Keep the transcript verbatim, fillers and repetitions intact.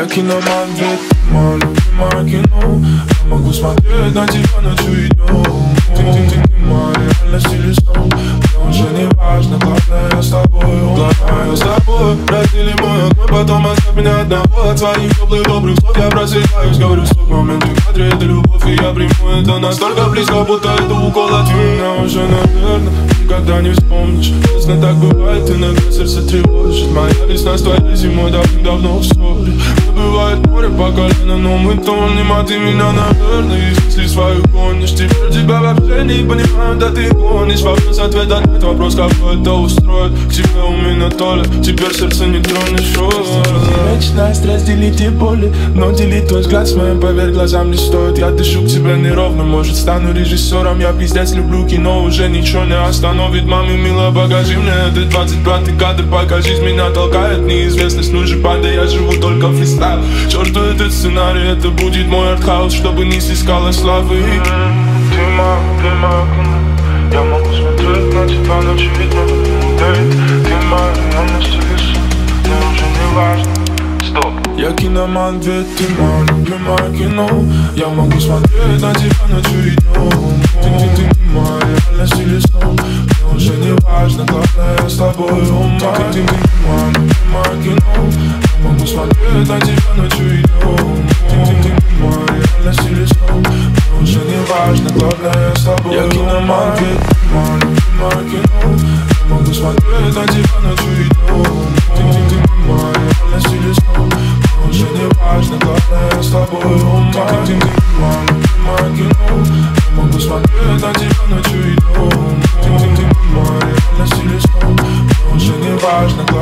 Я киноман, ведь ты мое любимое кино. Я могу смотреть на тебя ночью и днем. Ты, ты, ты, ты моя реальность или сон. Мне уже не важно, главное я с тобой. Главное я с тобой. Раздели мой огонь, потом оставь меня одного. От своих теплых добрых слов я просыпаюсь. Говорю, стоп, момент в кадре, это любовь, и я приму это настолько близко, будто это укол от меня. Уже, наверное, никогда не вспомнишь. Честно, так бывает, иногда сердце тревожит. Моя весна с твоей зимой давным-давно в ссоре. Бывает море по колено, но мы тонем. А ты меня, наверное, из мыслей свою гонишь. Теперь тебя вообще не понимаю, да ты гонишь. Вопрос ответа нет, вопрос какой это устроит. К тебе у меня то ли, теперь сердце не тронешь. Вечность разделить и боли, но делить твой взгляд с моим, поверь, глазам не стоит. Я дышу к тебе неровно, может стану режиссером. Я пиздец люблю кино, уже ничего не остановит. Маме, мило, покажи мне этот двадцать пятый кадр. Покажись, меня толкает неизвестность. Ну же падай, я живу только фристайл. Черту этот сценарий, это будет мой артхаус, чтобы не снискала славы. Ты моя, ты моя кино. Я могу смотреть на тебя ночью и днем. Ты моя реальность или сон. Мне уже не важно. Стоп. Я киноман, ведь ты мое любимое кино. Я могу смотреть на тебя ночью и днем. Ты, ты, ты, ты моя реальность или сон. Мне уже не важно, главное я с тобой. Ума. Ты, ты, ты, ты мое любимое кино. Я могу смотреть на тебя ночью и днем. Ты, ты, ты, ты моя реальность или сон. Мне уже не важно, главное я с тобой. Я киноман, ведь ты мое любимое кино. Я могу смотреть на тебя ночью и днем. Ты, ты, ты, ты моя реальность или сон. Мне уже не важно, главное я с тобой. Ума. Ты, ты, ты, ты мое любимое кино. Я могу смотреть на тебя ночью и днем. Ты, ты, ты, ты моя реальность или сон. Мне уже не важно.